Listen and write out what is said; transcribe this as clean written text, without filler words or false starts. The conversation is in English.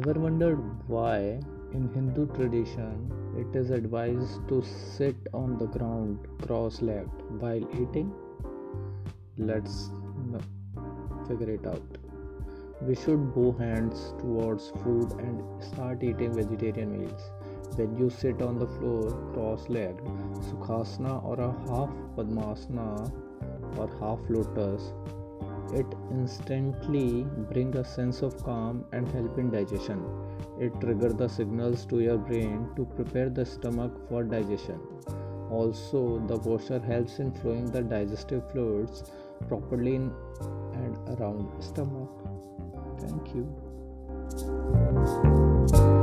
Ever wondered why, in Hindu tradition, it is advised to sit on the ground cross legged while eating? Let's figure it out. We should bow hands towards food and start eating vegetarian meals. When you sit on the floor cross legged, Sukhasana or a half Padmasana or half lotus, it instantly brings a sense of calm and help in digestion. It triggers the signals to your brain to prepare the stomach for digestion. Also, the posture helps in flowing the digestive fluids properly in and around stomach. Thank you.